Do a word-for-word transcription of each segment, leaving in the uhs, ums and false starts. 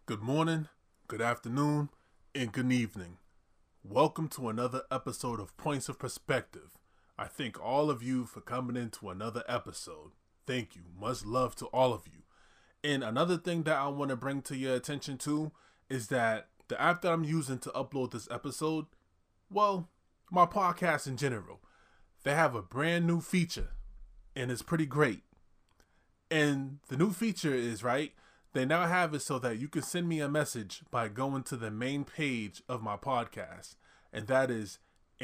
Good morning, good afternoon, and good evening. Welcome to another episode of Points of Perspective. I thank all of you for coming into another episode. Thank you. Much love to all of you. And another thing that I want to bring to your attention to is that the app that I'm using to upload this episode, well, my podcast in general, they have a brand new feature and it's pretty great. And the new feature is, right, they now have it so that you can send me a message by going to the main page of my podcast. And that is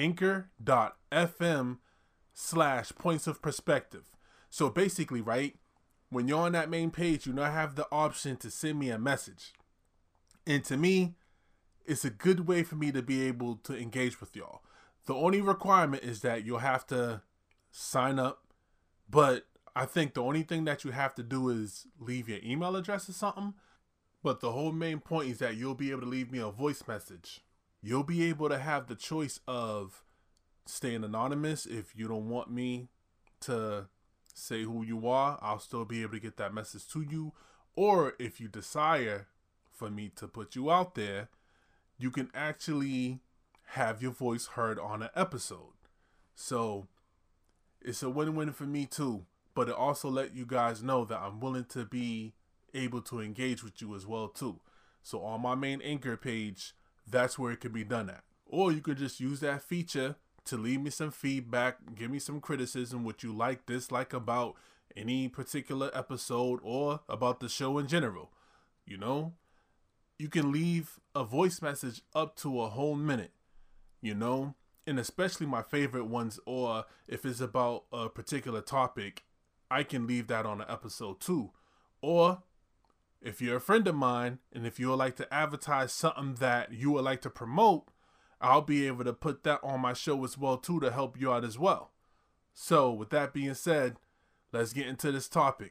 anchor.fm slash points of perspective. So basically, right, when you're on that main page, you now have the option to send me a message. And to me, it's a good way for me to be able to engage with y'all. The only requirement is that you'll have to sign up, but I think the only thing that you have to do is leave your email address or something. But the whole main point is that you'll be able to leave me a voice message. You'll be able to have the choice of staying anonymous. If you don't want me to say who you are, I'll still be able to get that message to you. Or if you desire for me to put you out there, you can actually have your voice heard on an episode. So it's a win-win for me too. But it also let you guys know that I'm willing to be able to engage with you as well too. So on my main Anchor page, that's where it can be done at. Or you could just use that feature to leave me some feedback, give me some criticism, what you like, dislike about any particular episode or about the show in general. You know, you can leave a voice message up to a whole minute, you know, and especially my favorite ones, or if it's about a particular topic, I can leave that on an episode too. Or if you're a friend of mine and if you would like to advertise something that you would like to promote, I'll be able to put that on my show as well too to help you out as well. So with that being said, let's get into this topic.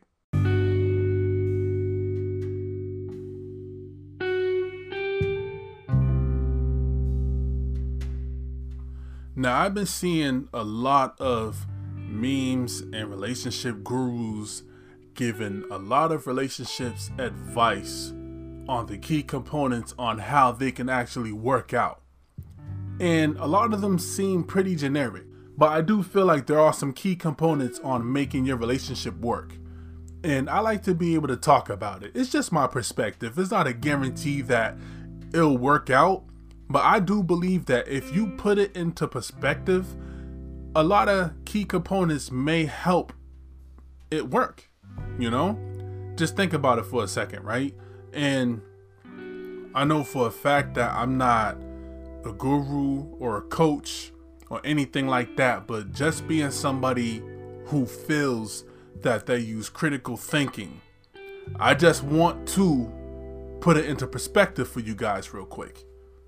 Now, I've been seeing a lot of memes and relationship gurus giving a lot of relationships advice on the key components on how they can actually work out. And a lot of them seem pretty generic, but I do feel like there are some key components on making your relationship work. And I like to be able to talk about it. It's just my perspective. It's not a guarantee that it'll work out, but I do believe that if you put it into perspective, a lot of key components may help it work, you know? Just think about it for a second, right? And I know for a fact that I'm not a guru or a coach or anything like that, but just being somebody who feels that they use critical thinking, I just want to put it into perspective for you guys real quick.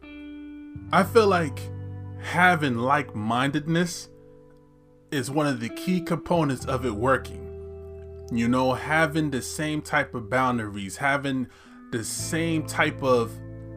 I feel like having like-mindedness is one of the key components of it working. You know, having the same type of boundaries, having the same type of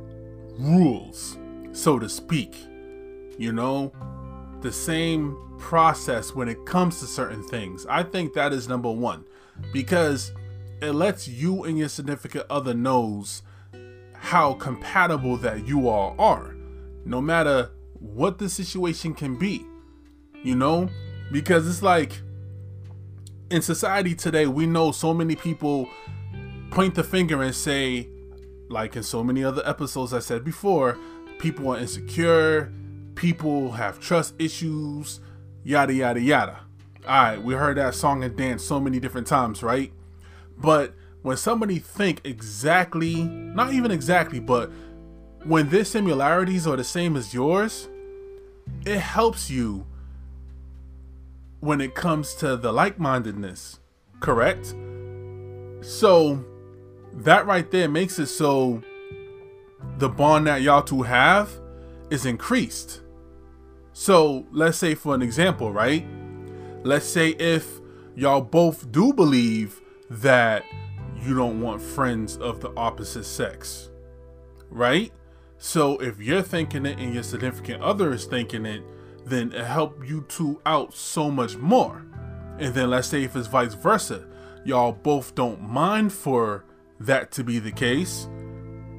rules, so to speak. You know, the same process when it comes to certain things. I think that is number one, because it lets you and your significant other knows how compatible that you all are, no matter what the situation can be, you know? Because it's like, in society today, we know so many people point the finger and say, like in so many other episodes I said before, people are insecure, people have trust issues, yada, yada, yada. All right, we heard that song and dance so many different times, right? But when somebody think exactly, not even exactly, but when their similarities are the same as yours, it helps you when it comes to the like-mindedness, correct? So that right there makes it so the bond that y'all two have is increased. So let's say, for an example, right? Let's say if y'all both do believe that you don't want friends of the opposite sex, right? So if you're thinking it and your significant other is thinking it, then it help you two out so much more. And then let's say if it's vice versa, y'all both don't mind for that to be the case,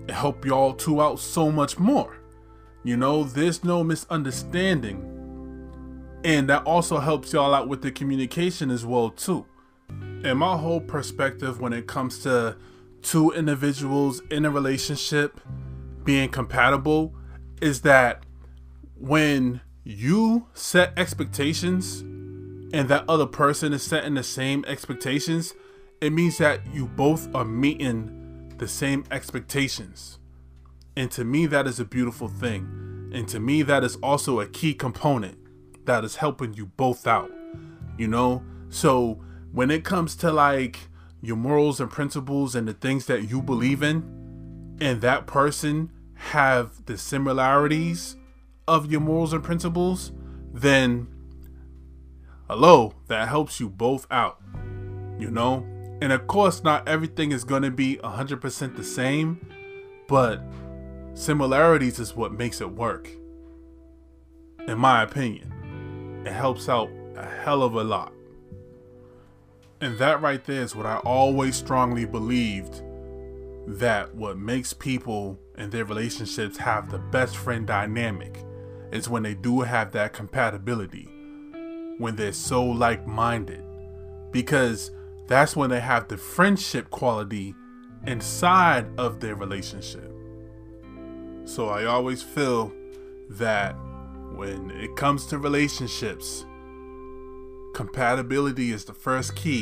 help y'all two out so much more. You know, there's no misunderstanding. And that also helps y'all out with the communication as well too. And my whole perspective when it comes to two individuals in a relationship being compatible is that when you set expectations and that other person is setting the same expectations, it means that you both are meeting the same expectations. And to me, that is a beautiful thing. And to me, that is also a key component that is helping you both out, you know? So when it comes to like your morals and principles and the things that you believe in, and that person have the similarities of your morals and principles, then hello, that helps you both out, you know? And of course, not everything is going to be one hundred percent the same, but similarities is what makes it work. In my opinion, it helps out a hell of a lot. And that right there is what I always strongly believed, that what makes people in their relationships have the best friend dynamic is when they do have that compatibility, when they're so like-minded, because that's when they have the friendship quality inside of their relationship. So I always feel that when it comes to relationships, compatibility is the first key.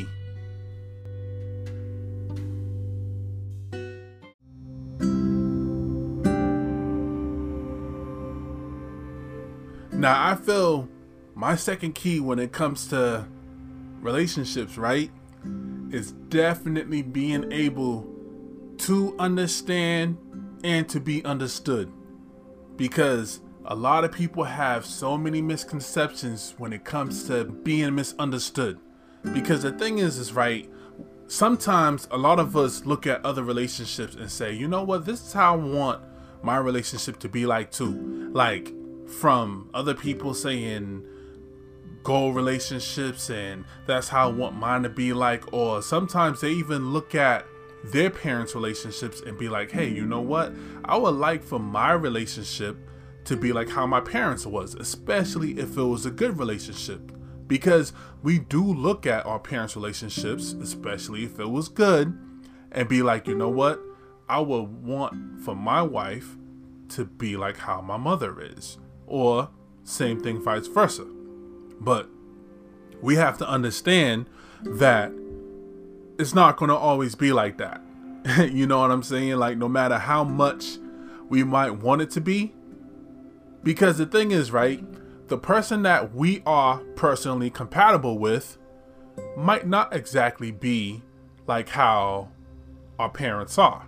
Now, I feel my second key when it comes to relationships, right, is definitely being able to understand and to be understood. Because a lot of people have so many misconceptions when it comes to being misunderstood. Because the thing is, is right, sometimes a lot of us look at other relationships and say, you know what, this is how I want my relationship to be like too. Like from other people saying goal relationships and that's how I want mine to be like. Or sometimes they even look at their parents' relationships and be like, hey, you know what, I would like for my relationship to be like how my parents was, especially if it was a good relationship. Because we do look at our parents' relationships, especially if it was good, and be like, you know what, I would want for my wife to be like how my mother is, or same thing vice versa. But we have to understand that it's not going to always be like that. You know what I'm saying? Like, no matter how much we might want it to be. Because the thing is, right, the person that we are personally compatible with might not exactly be like how our parents are.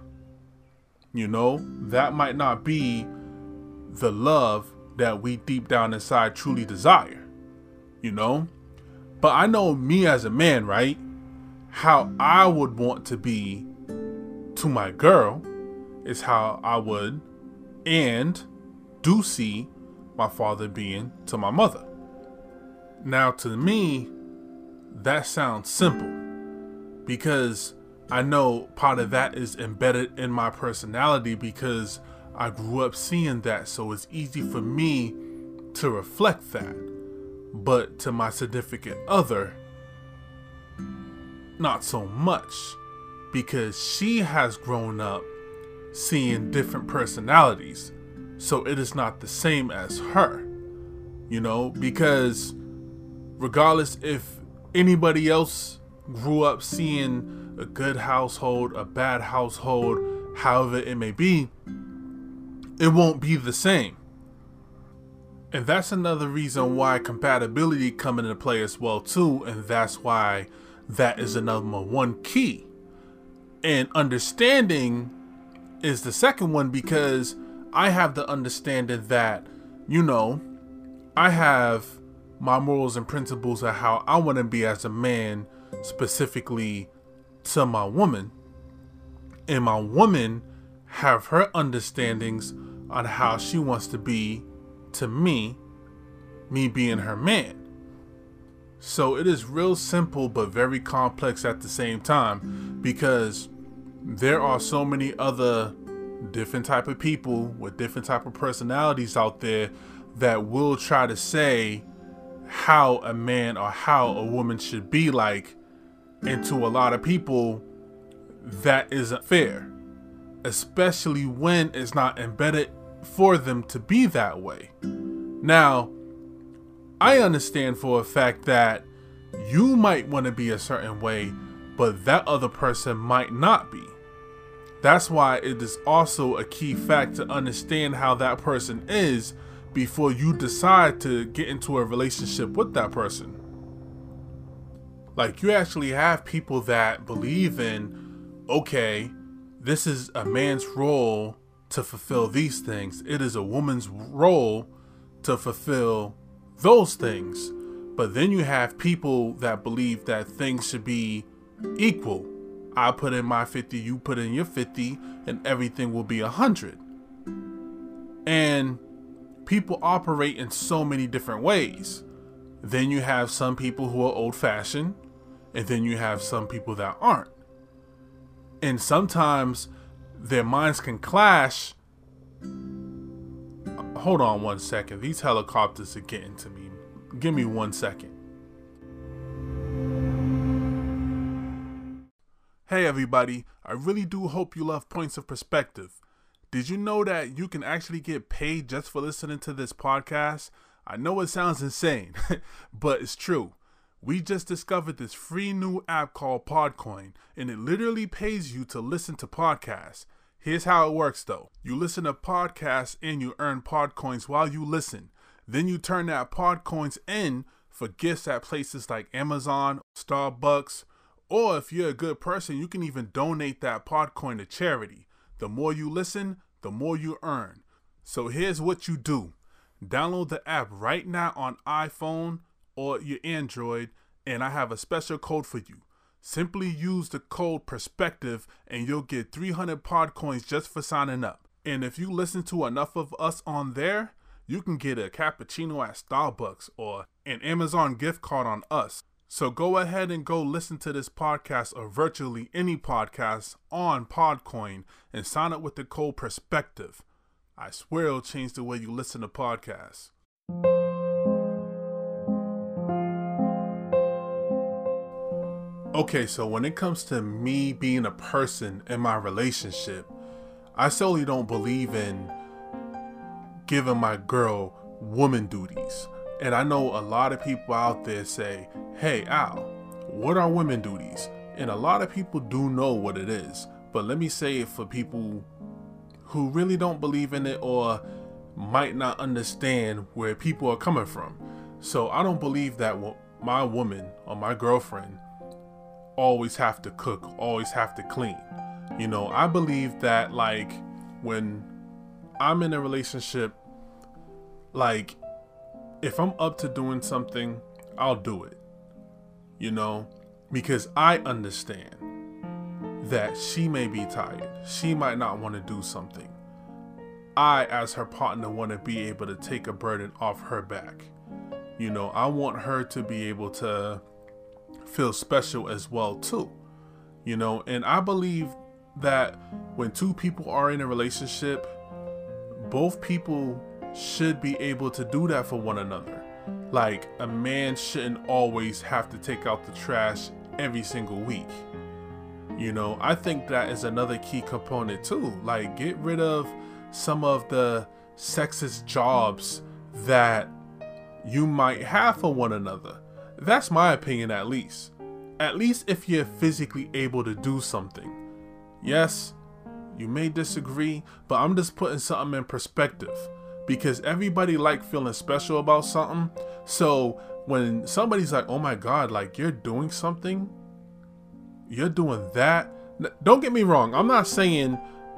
You know, that might not be the love that we deep down inside truly desire. You know? But I know me as a man, right? How I would want to be to my girl is how I would and do see my father being to my mother. Now, to me, that sounds simple because I know part of that is embedded in my personality because I grew up seeing that, so it's easy for me to reflect that. But to my significant other, not so much, because she has grown up seeing different personalities. So it is not the same as her, you know, because regardless if anybody else grew up seeing a good household, a bad household, however it may be, it won't be the same. And that's another reason why compatibility come into play as well too, and that's why that is another one key. And understanding is the second one, because I have the understanding that, you know, I have my morals and principles of how I want to be as a man, specifically to my woman. And my woman have her understandings on how she wants to be to me, me being her man. So it is real simple but very complex at the same time, because there are so many other different type of people with different type of personalities out there that will try to say how a man or how a woman should be like. And to a lot of people, that isn't fair, especially when it's not embedded for them to be that way. Now, I understand for a fact that you might want to be a certain way, but that other person might not be. That's why it is also a key fact to understand how that person is before you decide to get into a relationship with that person. Like, you actually have people that believe in, okay, this is a man's role to fulfill these things. It is a woman's role to fulfill those things. But then you have people that believe that things should be equal. I put in my fifty, you put in your fifty, and everything will be a hundred. And people operate in so many different ways. Then you have some people who are old-fashioned, and then you have some people that aren't. And sometimes their minds can clash. Hold on one second. These helicopters are getting to me. Give me one second. Hey everybody, I really do hope you love Points of Perspective. Did you know that you can actually get paid just for listening to this podcast? I know it sounds insane, but it's true. We just discovered this free new app called Podcoin, and it literally pays you to listen to podcasts. Here's how it works though. You listen to podcasts and you earn Podcoins while you listen. Then you turn that Podcoins in for gifts at places like Amazon, Starbucks, or if you're a good person, you can even donate that Podcoin to charity. The more you listen, the more you earn. So here's what you do. Download the app right now on iPhone or your Android, and I have a special code for you. Simply use the code PERSPECTIVE and you'll get three hundred Podcoins just for signing up. And if you listen to enough of us on there, you can get a cappuccino at Starbucks or an Amazon gift card on us. So go ahead and go listen to this podcast or virtually any podcast on Podcoin and sign up with the code PERSPECTIVE. I swear it'll change the way you listen to podcasts. Okay, so when it comes to me being a person in my relationship, I solely don't believe in giving my girl woman duties. And I know a lot of people out there say, hey Al, what are women duties? And a lot of people do know what it is. But let me say it for people who really don't believe in it or might not understand where people are coming from. So I don't believe that my woman or my girlfriend always have to cook, always have to clean. You know, I believe that like when I'm in a relationship, like if I'm up to doing something, I'll do it, you know, because I understand that she may be tired. She might not want to do something. I, as her partner, want to be able to take a burden off her back. You know, I want her to be able to feel special as well too, you know, and I believe that when two people are in a relationship, both people should be able to do that for one another. Like, a man shouldn't always have to take out the trash every single week. You know, I think that is another key component too. Like, get rid of some of the sexist jobs that you might have for one another. That's my opinion, at least. At least if you're physically able to do something. Yes, you may disagree, but I'm just putting something in perspective. Because everybody like feeling special about something. So when somebody's like, oh my God, like you're doing something, you're doing that. Don't get me wrong. I'm not saying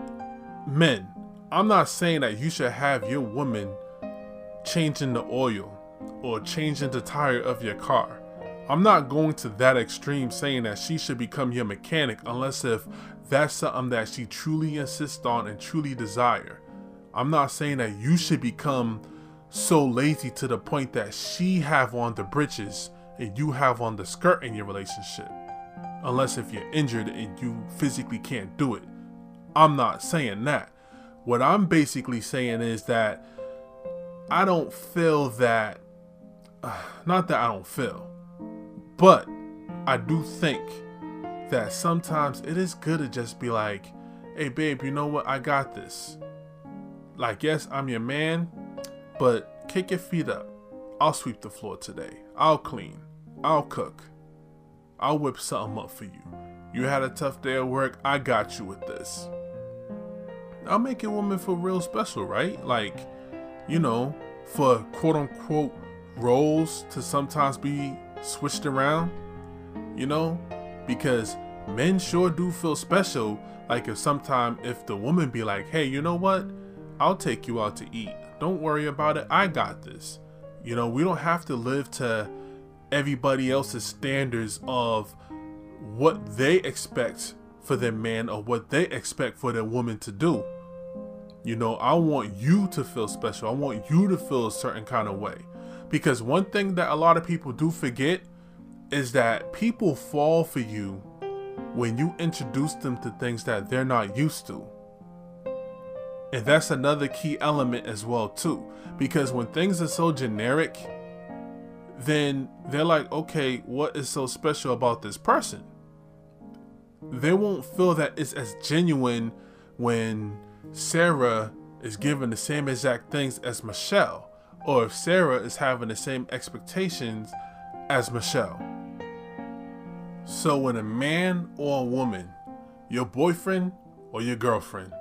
men. I'm not saying that you should have your woman changing the oil or changing the tire of your car. I'm not going to that extreme saying that she should become your mechanic unless if that's something that she truly insists on and truly desire. I'm not saying that you should become so lazy to the point that she have on the britches and you have on the skirt in your relationship. Unless if you're injured and you physically can't do it. I'm not saying that. What I'm basically saying is that I don't feel that, uh, not that I don't feel, but I do think that sometimes it is good to just be like, hey babe, you know what? I got this. Like, yes, I'm your man, but kick your feet up. I'll sweep the floor today. I'll clean. I'll cook. I'll whip something up for you. You had a tough day at work. I got you with this. I'll make a woman feel real special, right? Like, you know, for quote unquote roles to sometimes be switched around, you know, because men sure do feel special. Like if sometime if the woman be like, hey, you know what? I'll take you out to eat. Don't worry about it. I got this. You know, we don't have to live to everybody else's standards of what they expect for their man or what they expect for their woman to do. You know, I want you to feel special. I want you to feel a certain kind of way. Because one thing that a lot of people do forget is that people fall for you when you introduce them to things that they're not used to. And that's another key element as well too. Because when things are so generic, then they're like, okay, what is so special about this person? They won't feel that it's as genuine when Sarah is given the same exact things as Michelle, or if Sarah is having the same expectations as Michelle. So when a man or a woman, your boyfriend or your girlfriend,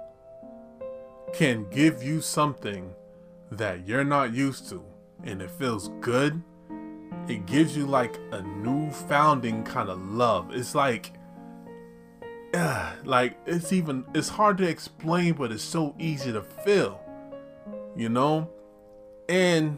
can give you something that you're not used to and it feels good, it gives you like a new founding kind of love. It's like, uh, like it's even, it's hard to explain, but it's so easy to feel, you know? And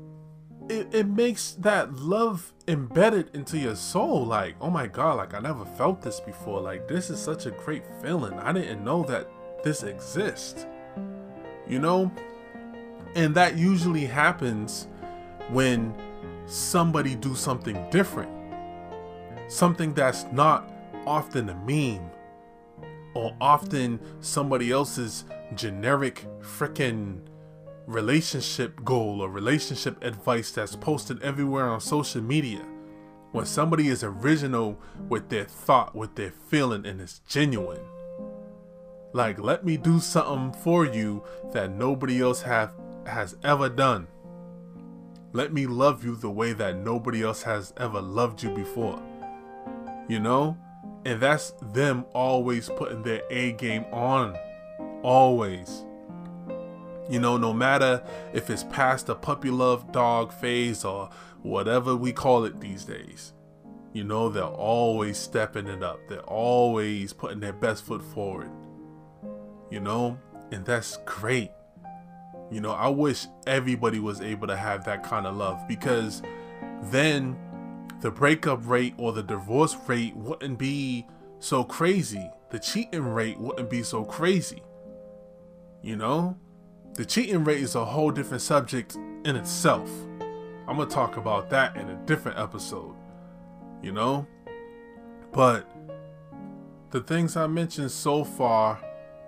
it, it makes that love embedded into your soul. Like, oh my God, like I never felt this before. Like, this is such a great feeling. I didn't know that this exists, you know? And that usually happens when somebody do something different, something that's not often a meme or often somebody else's generic freaking relationship goal or relationship advice that's posted everywhere on social media. When somebody is original with their thought, with their feeling, and it's genuine. Like, let me do something for you that nobody else have has ever done. Let me love you the way that nobody else has ever loved you before. You know? And that's them always putting their A game on. Always. You know, no matter if it's past the puppy love dog phase or whatever we call it these days. You know, they're always stepping it up. They're always putting their best foot forward. You know? And that's great. You know, I wish everybody was able to have that kind of love, because then the breakup rate or the divorce rate wouldn't be so crazy. The cheating rate wouldn't be so crazy. You know, the cheating rate is a whole different subject in itself. I'm going to talk about that in a different episode, you know, but the things I mentioned so far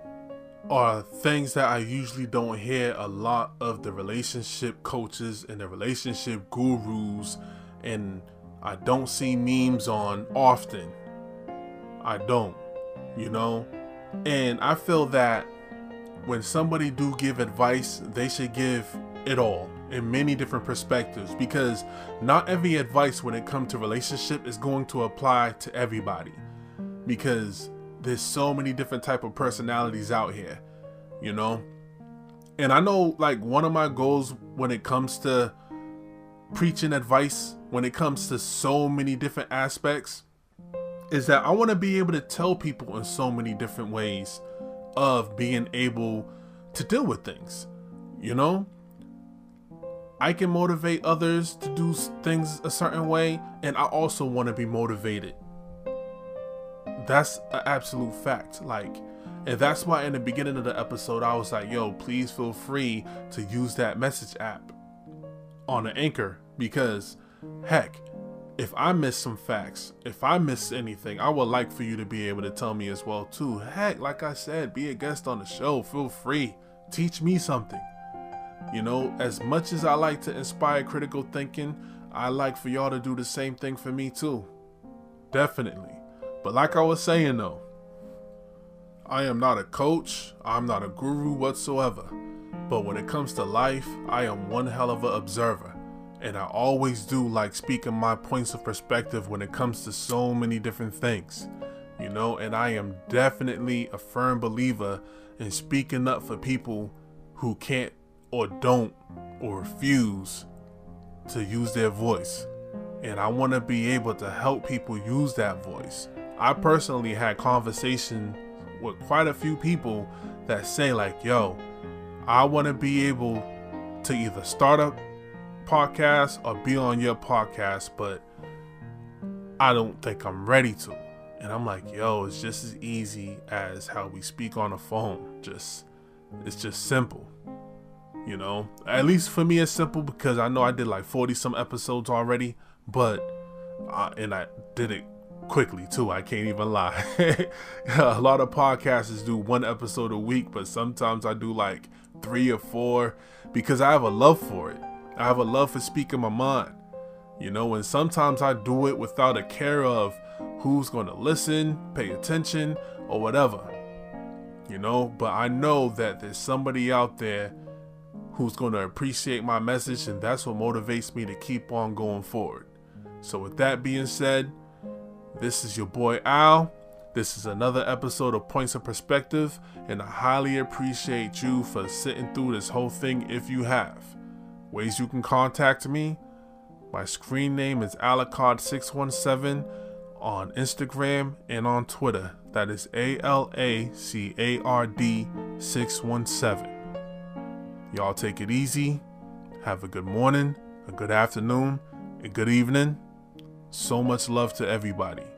are things that I usually don't hear a lot of the relationship coaches and the relationship gurus, and I don't see memes on often. I don't, you know, and I feel that when somebody do give advice, they should give it all in many different perspectives, because not every advice when it comes to relationship is going to apply to everybody, because there's so many different type of personalities out here, you know. And I know, like, one of my goals when it comes to preaching advice, when it comes to so many different aspects, is that I want to be able to tell people in so many different ways of being able to deal with things, you know. I can motivate others to do things a certain way, and I also want to be motivated. That's an absolute fact. Like, and that's why in the beginning of the episode I was like, yo, please feel free to use that message app on the Anchor, because heck, if I miss some facts, if I miss anything, I would like for you to be able to tell me as well too. Heck, like I said, be a guest on the show. Feel free. Teach me something. You know, as much as I like to inspire critical thinking, I like for y'all to do the same thing for me too. Definitely. But like I was saying though, I am not a coach. I'm not a guru whatsoever. But when it comes to life, I am one hell of an observer. And I always do like speaking my points of perspective when it comes to so many different things, you know, and I am definitely a firm believer in speaking up for people who can't or don't or refuse to use their voice. And I want to be able to help people use that voice. I personally had conversations with quite a few people that say like, yo, I want to be able to either start up podcast or be on your podcast, but I don't think I'm ready to. And I'm like, yo, it's just as easy as how we speak on the phone. Just, it's just simple, you know. At least for me, it's simple because I know I did like forty some episodes already, but uh, and I did it quickly too. I can't even lie. A lot of podcasters do one episode a week, but sometimes I do like three or four because I have a love for it. I have a love for speaking my mind, you know, and sometimes I do it without a care of who's going to listen, pay attention, or whatever, you know, but I know that there's somebody out there who's going to appreciate my message, and that's what motivates me to keep on going forward. So with that being said, this is your boy Al. This is another episode of Points of Perspective, and I highly appreciate you for sitting through this whole thing if you have. Ways you can contact me: my screen name is Alacard six one seven on Instagram and on Twitter. That is A L A C A R D six one seven. Y'all take it easy. Have a good morning, a good afternoon, a good evening. So much love to everybody.